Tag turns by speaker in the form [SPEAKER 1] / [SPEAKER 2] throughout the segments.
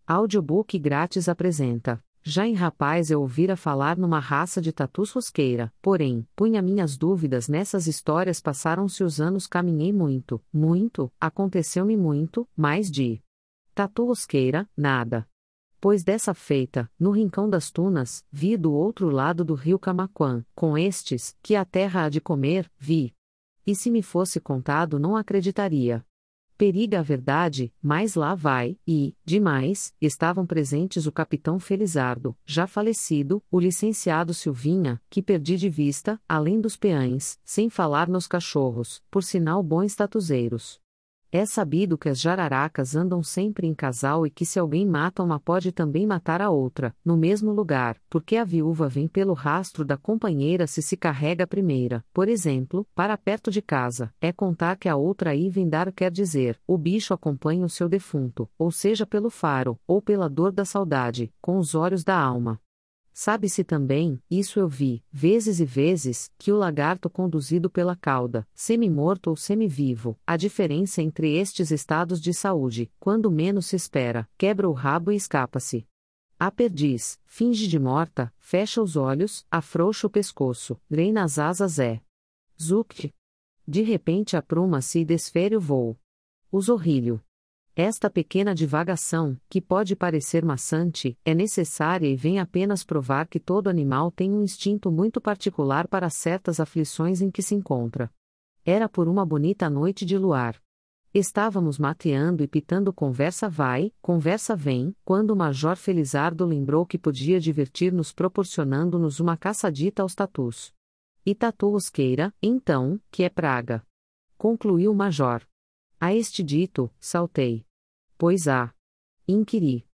[SPEAKER 1] Audiobook grátis apresenta. Já em rapaz eu ouvira falar numa raça de tatus rosqueira, porém, punha minhas dúvidas nessas histórias. Passaram-se os anos, caminhei muito, aconteceu-me muito, mais de tatu rosqueira, nada. Pois dessa feita, no rincão das tunas, vi do outro lado do rio Camaquã, com estes, que a terra há de comer, vi. E se me fosse contado não acreditaria. Periga a verdade, mas lá vai, e, demais, estavam presentes o capitão Felizardo, já falecido, o licenciado Silvinha, que perdi de vista, além dos peães, sem falar nos cachorros, por sinal bons tatuzeiros. É sabido que as jararacas andam sempre em casal e que se alguém mata uma pode também matar a outra, no mesmo lugar, porque a viúva vem pelo rastro da companheira se carrega a primeira, por exemplo, para perto de casa, é contar que a outra aí vem dar, quer dizer, o bicho acompanha o seu defunto, ou seja pelo faro, ou pela dor da saudade, com os olhos da alma. Sabe-se também, isso eu vi, vezes e vezes, que o lagarto conduzido pela cauda, semi-morto ou semi-vivo, a diferença entre estes estados de saúde, quando menos se espera, quebra o rabo e escapa-se. A perdiz, finge de morta, fecha os olhos, afrouxa o pescoço, treina as asas zuc. De repente apruma-se e desfere o voo. O zorrilho. Esta pequena divagação, que pode parecer maçante, é necessária e vem apenas provar que todo animal tem um instinto muito particular para certas aflições em que se encontra. Era por uma bonita noite de luar. Estávamos mateando e pitando conversa vai, conversa vem, quando o Major Felizardo lembrou que podia divertir-nos proporcionando-nos uma caçadita aos tatus. E tatu rosqueira, então, que é praga. Concluiu o Major. A este dito, saltei. Pois há. Inquiri.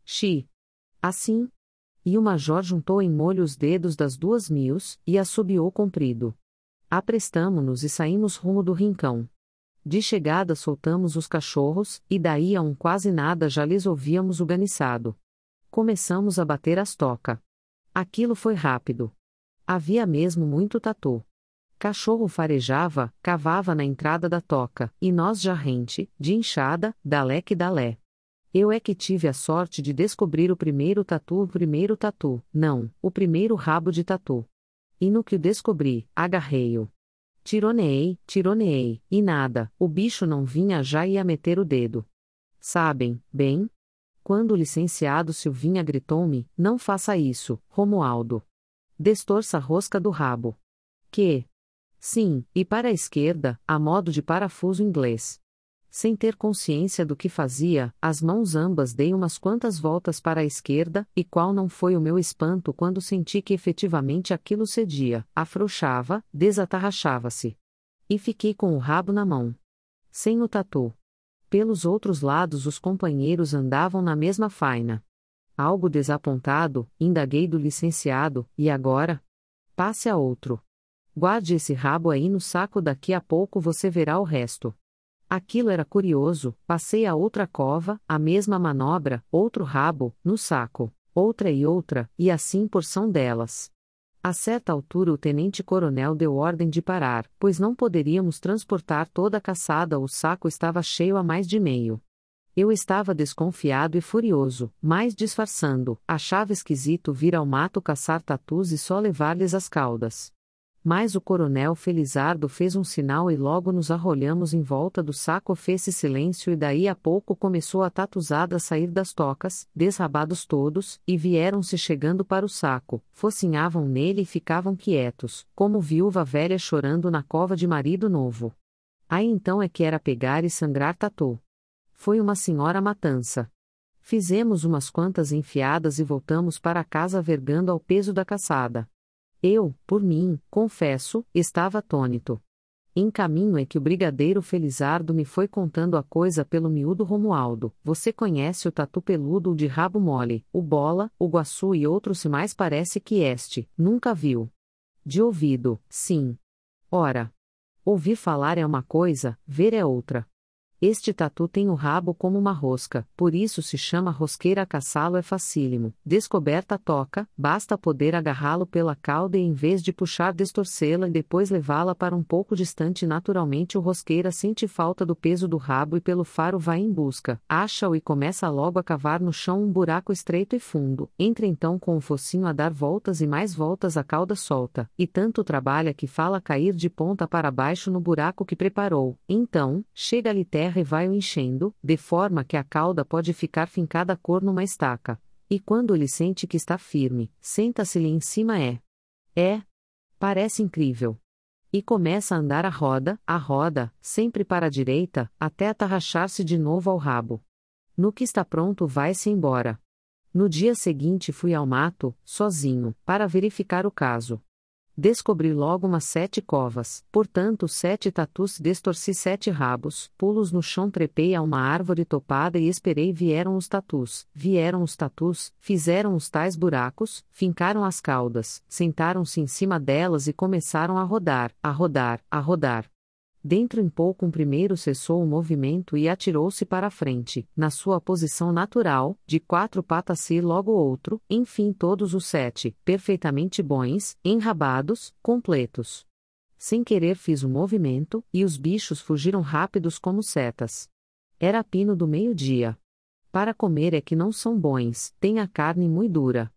[SPEAKER 1] Assim? E o major juntou em molho os dedos das duas mios, e assobiou comprido. Aprestamo-nos e saímos rumo do rincão. De chegada soltamos os cachorros, e daí a um quase nada já lhes ouvíamos o ganiçado. Começamos a bater as toca. Aquilo foi rápido. Havia mesmo muito tatu. Cachorro farejava, cavava na entrada da toca, e nós já rente, de enxada, dalé que dalé. Eu é que tive a sorte de descobrir o primeiro tatu, o primeiro rabo de tatu. E no que o descobri, agarrei-o. Tironeei, e nada, o bicho não vinha, já ia meter o dedo. Sabem, bem? Quando o licenciado Silvinha gritou-me, não faça isso, Romualdo. Destorça a rosca do rabo. Que? Sim, e para a esquerda, a modo de parafuso inglês. Sem ter consciência do que fazia, as mãos ambas dei umas quantas voltas para a esquerda, e qual não foi o meu espanto quando senti que efetivamente aquilo cedia, afrouxava, desatarrachava-se. E fiquei com o rabo na mão. Sem o tatu. Pelos outros lados os companheiros andavam na mesma faina. Algo desapontado, indaguei do licenciado, e agora? Passe a outro. Guarde esse rabo aí no saco, daqui a pouco você verá o resto. Aquilo era curioso, passei a outra cova, a mesma manobra, outro rabo, no saco, outra, e assim porção delas. A certa altura o tenente-coronel deu ordem de parar, pois não poderíamos transportar toda a caçada, o saco estava cheio a mais de meio. Eu estava desconfiado e furioso, mas disfarçando, achava esquisito vir ao mato caçar tatus e só levar-lhes as caudas. Mas o coronel Felizardo fez um sinal e logo nos arrolhamos em volta do saco. Fez-se silêncio e daí a pouco começou a tatuzada a sair das tocas, desrabados todos, e vieram-se chegando para o saco, focinhavam nele e ficavam quietos, como viúva velha chorando na cova de marido novo. Aí então é que era pegar e sangrar tatu. Foi uma senhora matança. Fizemos umas quantas enfiadas e voltamos para casa vergando ao peso da caçada. Eu, por mim, confesso, estava atônito. Em caminho é que o brigadeiro Felizardo me foi contando a coisa pelo miúdo. Romualdo, você conhece o tatu peludo, o de rabo mole, o bola, o guaçu e outro, se mais parece que este, nunca viu. De ouvido, sim. Ora. Ouvir falar é uma coisa, ver é outra. Este tatu tem o rabo como uma rosca, por isso se chama rosqueira. Caçá-lo é facílimo. Descoberta toca, basta poder agarrá-lo pela cauda e em vez de puxar distorcê-la e depois levá-la para um pouco distante. Naturalmente o rosqueira sente falta do peso do rabo e pelo faro vai em busca, acha-o e começa logo a cavar no chão um buraco estreito e fundo. Entra então com o focinho a dar voltas e mais voltas, a cauda solta, e tanto trabalha que fala cair de ponta para baixo no buraco que preparou. Então, chega-lhe terra e vai o enchendo, de forma que a cauda pode ficar fincada cor numa estaca. E quando ele sente que está firme, senta-se-lhe em cima. Parece incrível. E começa a andar a roda, sempre para a direita, até atarrachar-se de novo ao rabo. No que está pronto vai-se embora. No dia seguinte fui ao mato, sozinho, para verificar o caso. Descobri logo umas 7 covas, portanto 7 tatus, destorci 7 rabos, pulos no chão, trepei a uma árvore topada e esperei. Vieram os tatus, fizeram os tais buracos, fincaram as caudas, sentaram-se em cima delas e começaram a rodar, a rodar, a rodar. Dentro em pouco primeiro cessou o movimento e atirou-se para a frente, na sua posição natural, de 4 patas e logo outro, enfim todos os 7, perfeitamente bons, enrabados, completos. Sem querer fiz o movimento, e os bichos fugiram rápidos como setas. Era pino do meio-dia. Para comer é que não são bons, tem a carne muito dura.